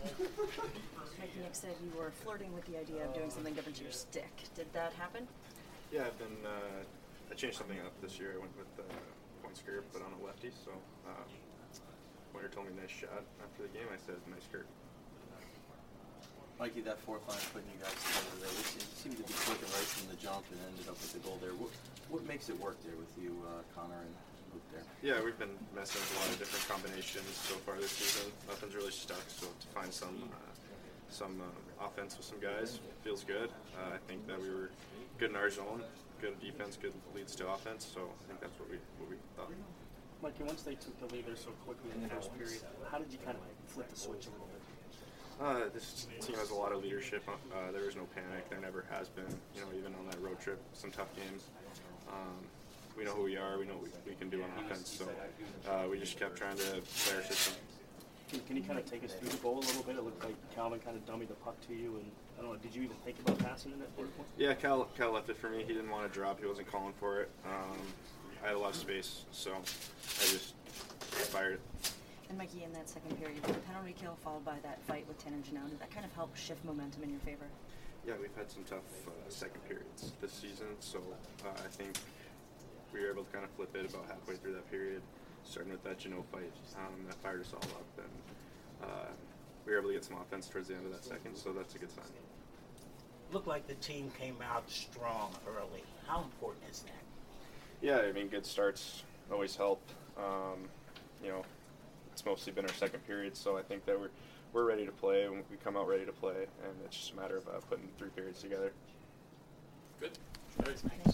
Mikey Nick said you were flirting with the idea of doing something different to your stick. Did that happen? Yeah, I changed something up this year. I went with point skirt, but on a lefty. So Winter told me nice shot after the game. I said nice skirt. Mikey, that fourth line putting you guys together there, it seemed to be clicking right from the jump and ended up with the goal there. What makes it work there with you, Connor and Luke there? Yeah, we've been messing with a lot of different combinations so far this season. Nothing's really stuck, so to find some offense with some guys feels good. I think that we were good in our zone, good defense, good leads to offense, so I think that's what we thought. Mikey, once they took the lead there so quickly in the first period, how did you kind of flip the switch a little bit? This team has a lot of leadership. There was no panic. There never has been. Even on that road trip, some tough games. We know who we are. We know what we can do on offense. So we just kept trying to play our system. Can you kind of take us through the goal a little bit? It looked like Calvin kind of dummied the puck to you, and I don't know. Did you even think about passing in that third point? Yeah, Cal left it for me. He didn't want to drop. He wasn't calling for it. I had a lot of space, so I just fired it. And Mikey, in that second period, the penalty kill followed by that fight with Tannen Janelle, did that kind of help shift momentum in your favor? Yeah, we've had some tough second periods this season, so I think we were able to kind of flip it about halfway through that period, starting with that Janelle fight. That fired us all up, and we were able to get some offense towards the end of that second, so that's a good sign. Looked like the team came out strong early. How important is that? Yeah, good starts always help. It's mostly been our second period, so I think that we're ready to play, and we come out ready to play, and it's just a matter of putting 3 periods together. Good. Thanks.